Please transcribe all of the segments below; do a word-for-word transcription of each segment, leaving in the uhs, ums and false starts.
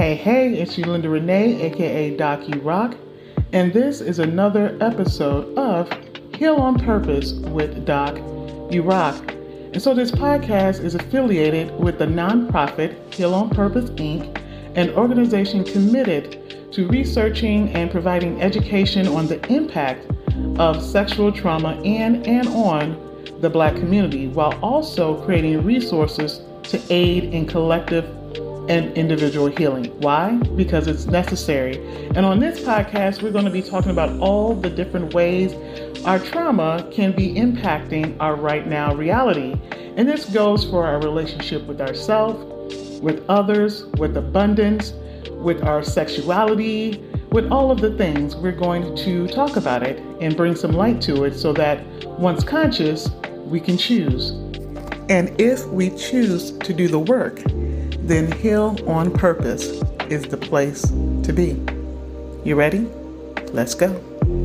Hey, hey, it's Yolanda Renee, aka Doc You Rock, and this is another episode of Heal on Purpose with Doc You Rock. And so this podcast is affiliated with the nonprofit Heal on Purpose, Incorporated, an organization committed to researching and providing education on the impact of sexual trauma in and on the Black community, while also creating resources to aid in collective and individual healing. Why? Because it's necessary. And on this podcast, we're going to be talking about all the different ways our trauma can be impacting our right now reality. And this goes for our relationship with ourselves, with others, with abundance, with our sexuality, with all of the things. We're going to talk about it and bring some light to it so that once conscious, we can choose. And if we choose to do the work, then Heal on Purpose is the place to be. You ready? Let's go.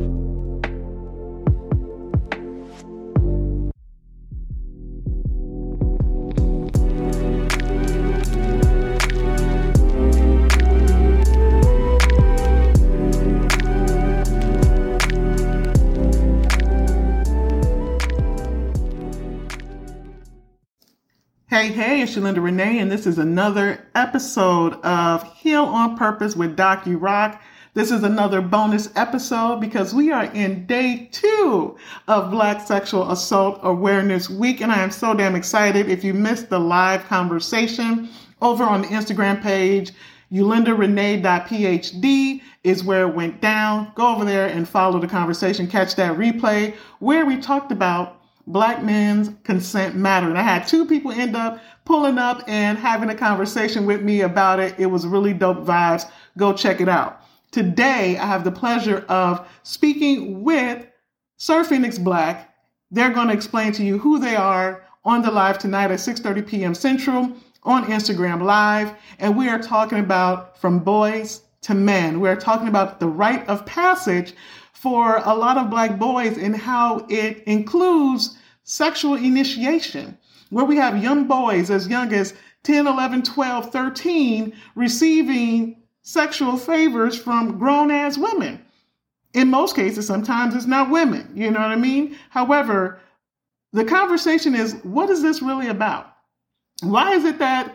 Hey, hey, it's Yolanda Renee, and this is another episode of Heal on Purpose with Doc You Rock. This is another bonus episode because we are in day two of Black Sexual Assault Awareness Week, and I am so damn excited. If you missed the live conversation over on the Instagram page, yolanda renee dot p h d is where it went down. Go over there and follow the conversation. Catch that replay where we talked about Black men's consent matter. And I had two people end up pulling up and having a conversation with me about it. It was really dope vibes. Go check it out. Today, I have the pleasure of speaking with Sir Phoenix Black. They're going to explain to you who they are on the live tonight at six thirty p.m. Central on Instagram Live. And we are talking about from boys to men. We're talking about the rite of passage for a lot of Black boys and how it includes sexual initiation, where we have young boys as young as ten, eleven, twelve, thirteen receiving sexual favors from grown-ass women. In most cases, sometimes it's not women, you know what I mean? However, the conversation is, what is this really about? Why is it that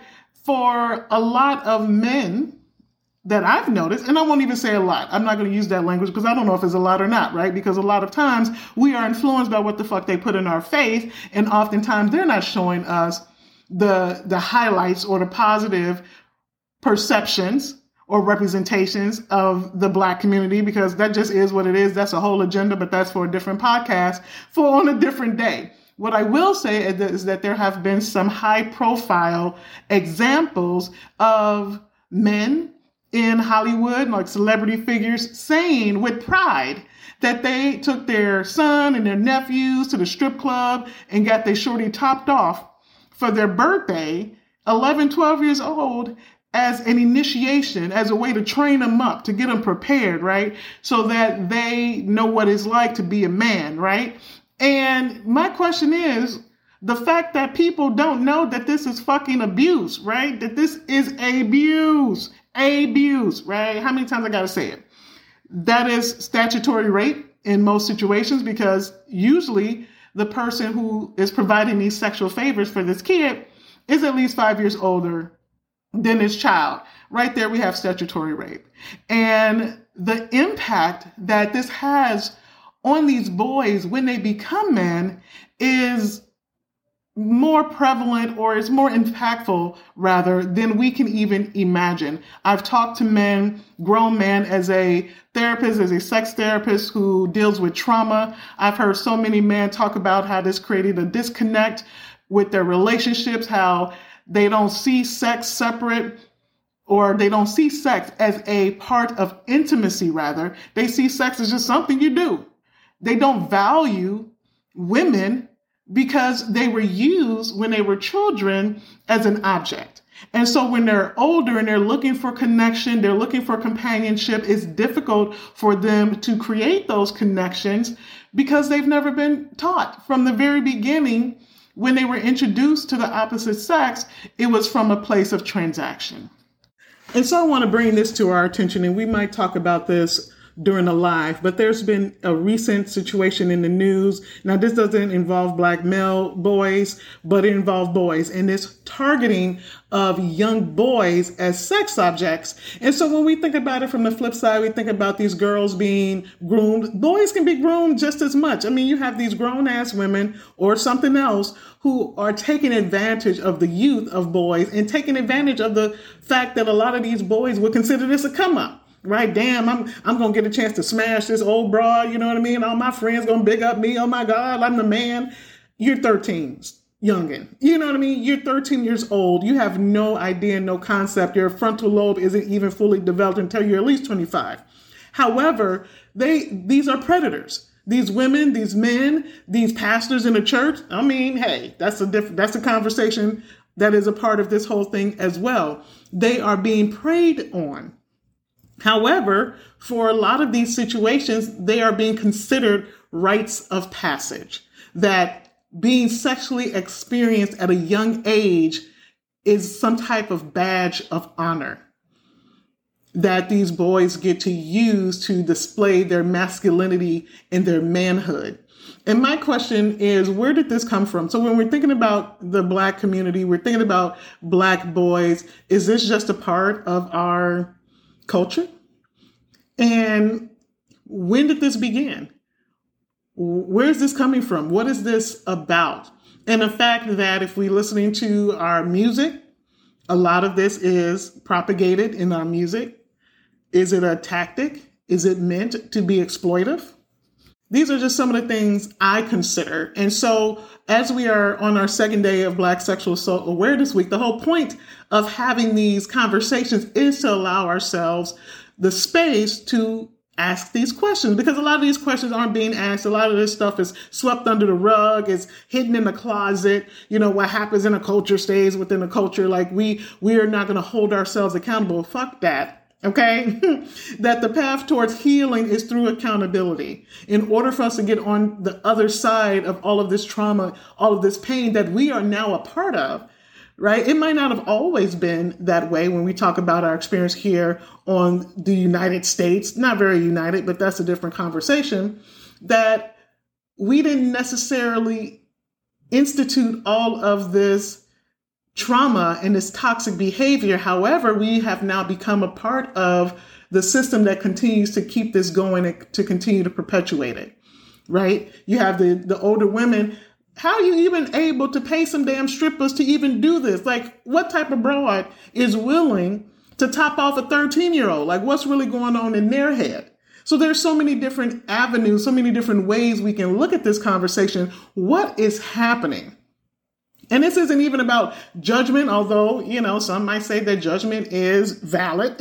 for a lot of men that I've noticed, and I won't even say a lot, I'm not going to use that language because I don't know if it's a lot or not, right? Because a lot of times we are influenced by what the fuck they put in our face, and oftentimes they're not showing us the the highlights or the positive perceptions or representations of the Black community, because that just is what it is. That's a whole agenda, but that's for a different podcast for on a different day. What I will say is that there have been some high profile examples of men in Hollywood, like celebrity figures, saying with pride that they took their son and their nephews to the strip club and got their shorty topped off for their birthday, eleven, twelve years old, as an initiation, as a way to train them up, to get them prepared, right? So that they know what it's like to be a man, right? And my question is, the fact that people don't know that this is fucking abuse, right? That this is abuse. Abuse, right? How many times I gotta say it? That is statutory rape in most situations, because usually the person who is providing these sexual favors for this kid is at least five years older than his child. Right there we have statutory rape. And the impact that this has on these boys when they become men is more prevalent, or is more impactful rather, than we can even imagine. I've talked to men, grown men, as a therapist, as a sex therapist who deals with trauma. I've heard so many men talk about how this created a disconnect with their relationships, how they don't see sex separate, or they don't see sex as a part of intimacy, rather. They see sex as just something you do. They don't value women because they were used when they were children as an object. And so when they're older and they're looking for connection, they're looking for companionship, it's difficult for them to create those connections because they've never been taught from the very beginning. When they were introduced to the opposite sex, it was from a place of transaction. And so I want to bring this to our attention, and we might talk about this during the live, but there's been a recent situation in the news. Now, this doesn't involve black male boys, but it involves boys, and this targeting of young boys as sex objects. And so when we think about it from the flip side, we think about these girls being groomed. Boys can be groomed just as much. I mean, you have these grown ass women or something else who are taking advantage of the youth of boys and taking advantage of the fact that a lot of these boys would consider this a come up. Right, damn, I'm I'm gonna get a chance to smash this old broad, you know what I mean? All my friends gonna big up me. Oh my God, I'm the man. You're thirteen, youngin. You know what I mean? You're thirteen years old. You have no idea, no concept. Your frontal lobe isn't even fully developed until you're at least twenty-five. However, they these are predators. These women, these men, these pastors in the church. I mean, hey, that's a different that's a conversation that is a part of this whole thing as well. They are being preyed on. However, for a lot of these situations, they are being considered rites of passage, that being sexually experienced at a young age is some type of badge of honor that these boys get to use to display their masculinity and their manhood. And my question is, where did this come from? So when we're thinking about the Black community, we're thinking about Black boys, is this just a part of our culture? And when did this begin? Where is this coming from? What is this about? And the fact that if we're listening to our music, a lot of this is propagated in our music. Is it a tactic? Is it meant to be exploitive? These are just some of the things I consider. And so as we are on our second day of Black Sexual Assault Awareness Week, the whole point of having these conversations is to allow ourselves the space to ask these questions, because a lot of these questions aren't being asked. A lot of this stuff is swept under the rug. It's hidden in the closet. You know, what happens in a culture stays within a culture. Like we, we are not going to hold ourselves accountable. Fuck that. Okay. That the path towards healing is through accountability. In order for us to get on the other side of all of this trauma, all of this pain that we are now a part of, right? It might not have always been that way when we talk about our experience here on the United States, not very united, but that's a different conversation, that we didn't necessarily institute all of this trauma and this toxic behavior. However, we have now become a part of the system that continues to keep this going and to continue to perpetuate it, right? You have the, the older women. How are you even able to pay some damn strippers to even do this? Like, what type of broad is willing to top off a thirteen-year-old? Like, what's really going on in their head? So there's so many different avenues, so many different ways we can look at this conversation. What is happening? And this isn't even about judgment, although, you know, some might say that judgment is valid.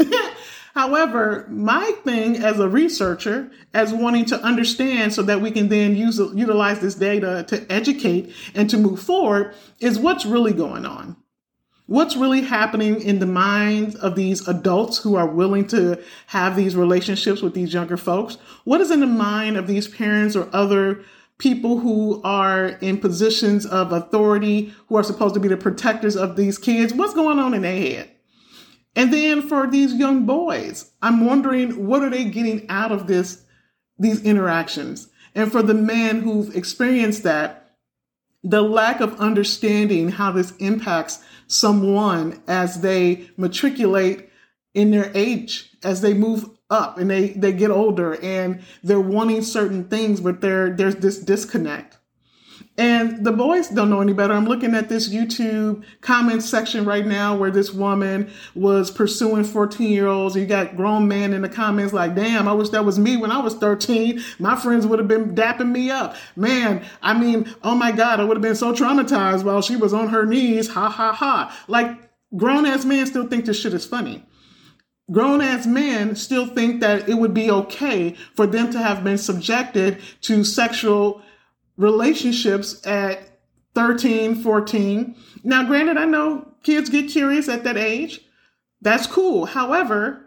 However, my thing as a researcher, as wanting to understand so that we can then use utilize this data to educate and to move forward, is what's really going on. What's really happening in the minds of these adults who are willing to have these relationships with these younger folks? What is in the mind of these parents or other people who are in positions of authority, who are supposed to be the protectors of these kids? What's going on in their head? And then for these young boys, I'm wondering, what are they getting out of this, these interactions? And for the men who've experienced that, the lack of understanding how this impacts someone as they matriculate in their age, as they move up and they, they get older and they're wanting certain things, but there there's this disconnect. And the boys don't know any better. I'm looking at this YouTube comment section right now where this woman was pursuing fourteen year olds. You got grown men in the comments like, damn, I wish that was me when I was thirteen. My friends would have been dapping me up. Man, I mean, oh my God, I would have been so traumatized while she was on her knees. Ha, ha, ha. Like, grown ass men still think this shit is funny. Grown ass men still think that it would be okay for them to have been subjected to sexual relationships at thirteen, fourteen. Now, granted, I know kids get curious at that age. That's cool. However,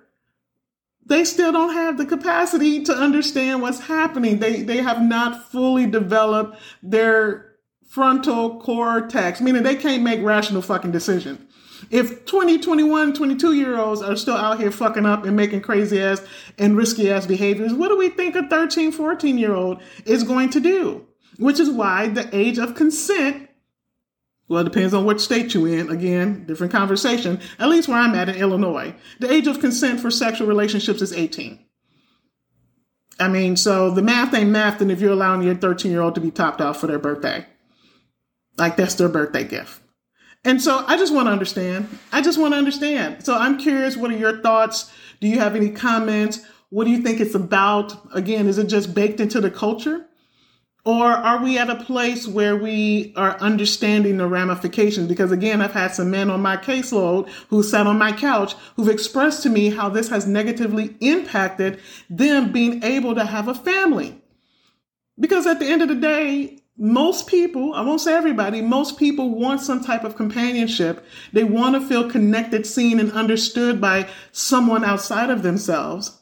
they still don't have the capacity to understand what's happening. They, they have not fully developed their frontal cortex, meaning they can't make rational fucking decisions. If twenty, twenty-one, twenty-two year olds are still out here fucking up and making crazy ass and risky ass behaviors, what do we think a thirteen, fourteen year old is going to do? Which is why the age of consent, well, it depends on which state you're in. Again, different conversation. At least where I'm at in Illinois, the age of consent for sexual relationships is eighteen. I mean, so the math ain't math, and if you're allowing your thirteen year old to be topped off for their birthday, like that's their birthday gift. And so I just want to understand. I just want to understand. So I'm curious, what are your thoughts? Do you have any comments? What do you think it's about? Again, is it just baked into the culture? Or are we at a place where we are understanding the ramifications? Because again, I've had some men on my caseload who sat on my couch who've expressed to me how this has negatively impacted them being able to have a family. Because at the end of the day, most people, I won't say everybody, most people want some type of companionship. They want to feel connected, seen, and understood by someone outside of themselves.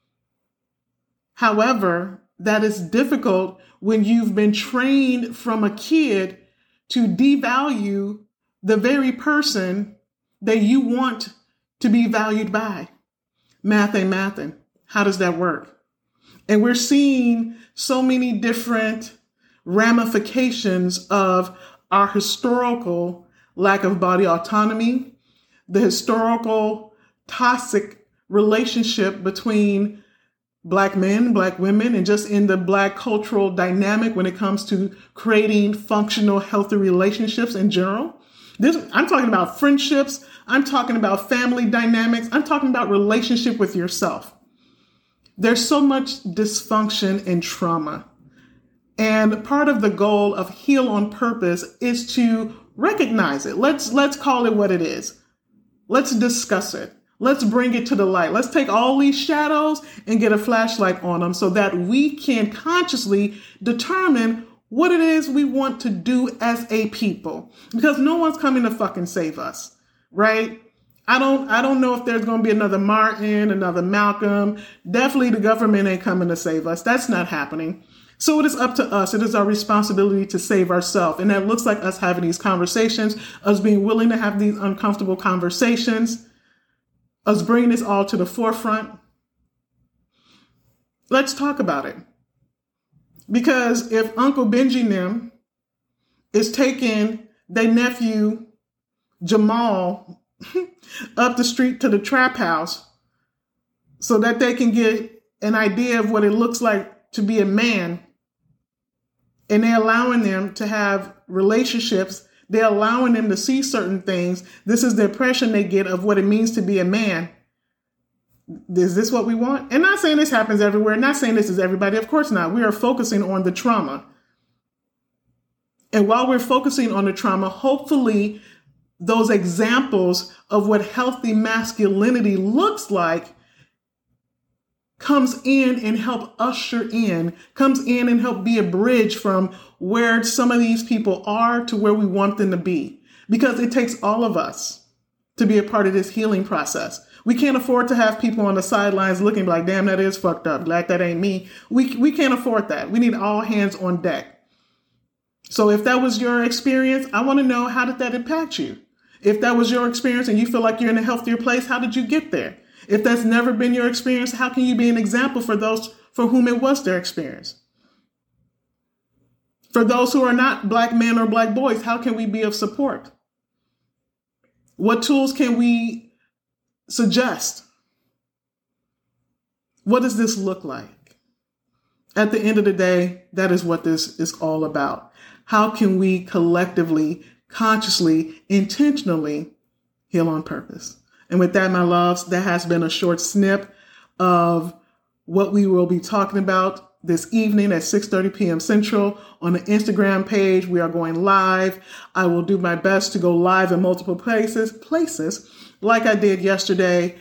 However, that is difficult when you've been trained from a kid to devalue the very person that you want to be valued by. Math ain't mathin'. How does that work? And we're seeing so many different ramifications of our historical lack of body autonomy, the historical toxic relationship between Black men, Black women, and just in the Black cultural dynamic when it comes to creating functional, healthy relationships in general. This, I'm talking about friendships. I'm talking about family dynamics. I'm talking about relationship with yourself. There's so much dysfunction and trauma. And part of the goal of Heal on Purpose is to recognize it. Let's, let's call it what it is. Let's discuss it. Let's bring it to the light. Let's take all these shadows and get a flashlight on them so that we can consciously determine what it is we want to do as a people. Because no one's coming to fucking save us, right? I don't, I don't know if there's going to be another Martin, another Malcolm. Definitely the government ain't coming to save us. That's not happening. So it is up to us. It is our responsibility to save ourselves. And that looks like us having these conversations, us being willing to have these uncomfortable conversations, us bringing this all to the forefront. Let's talk about it. Because if Uncle Benji Nim is taking their nephew Jamal up the street to the trap house so that they can get an idea of what it looks like to be a man, and they're allowing them to have relationships, they're allowing them to see certain things. This is the impression they get of what it means to be a man. Is this what we want? And not saying this happens everywhere, not saying this is everybody. Of course not. We are focusing on the trauma. And while we're focusing on the trauma, hopefully those examples of what healthy masculinity looks like comes in and help usher in, comes in and help be a bridge from where some of these people are to where we want them to be. Because it takes all of us to be a part of this healing process. We can't afford to have people on the sidelines looking like, damn, that is fucked up. Like, that ain't me. We, we can't afford that. We need all hands on deck. So if that was your experience, I want to know, how did that impact you? If that was your experience and you feel like you're in a healthier place, how did you get there? If that's never been your experience, how can you be an example for those for whom it was their experience? For those who are not Black men or Black boys, how can we be of support? What tools can we suggest? What does this look like? At the end of the day, that is what this is all about. How can we collectively, consciously, intentionally heal on purpose? And with that, my loves, that has been a short snip of what we will be talking about this evening at six thirty p.m. Central on the Instagram page. We are going live. I will do my best to go live in multiple places, places like I did yesterday.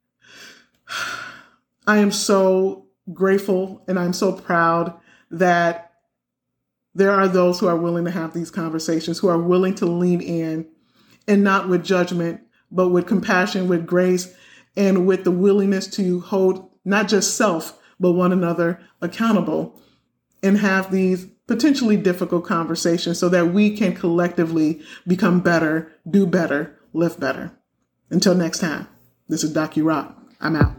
I am so grateful and I'm so proud that there are those who are willing to have these conversations, who are willing to lean in, and not with judgment, but with compassion, with grace, and with the willingness to hold not just self, but one another accountable, and have these potentially difficult conversations so that we can collectively become better, do better, live better. Until next time, this is Doc Rock. I'm out.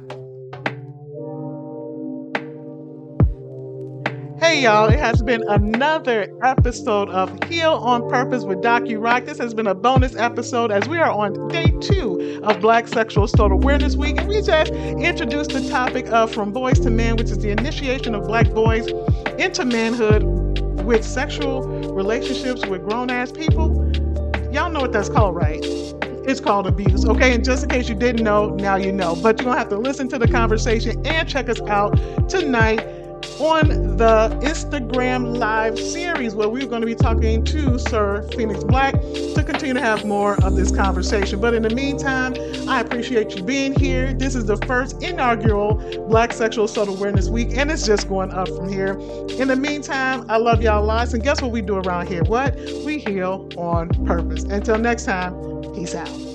Hey y'all, it has been another episode of Heal on Purpose with Doc Rock. This has been a bonus episode as we are on day two of Black Sexual Assault Awareness Week, and we just introduced the topic of From Boys to Men, which is the initiation of Black boys into manhood with sexual relationships with grown-ass people. Y'all know what that's called, right? It's called abuse, okay? And just in case you didn't know, now you know. But you're going to have to listen to the conversation and check us out tonight on the Instagram Live series where we're going to be talking to Sir Phoenix Black to continue to have more of this conversation. But in the meantime, I appreciate you being here. This is the first inaugural Black Sexual Assault Awareness Week, and it's just going up from here. In the meantime, I love y'all lots, and guess what we do around here? What? We heal on purpose. Until next time, peace out.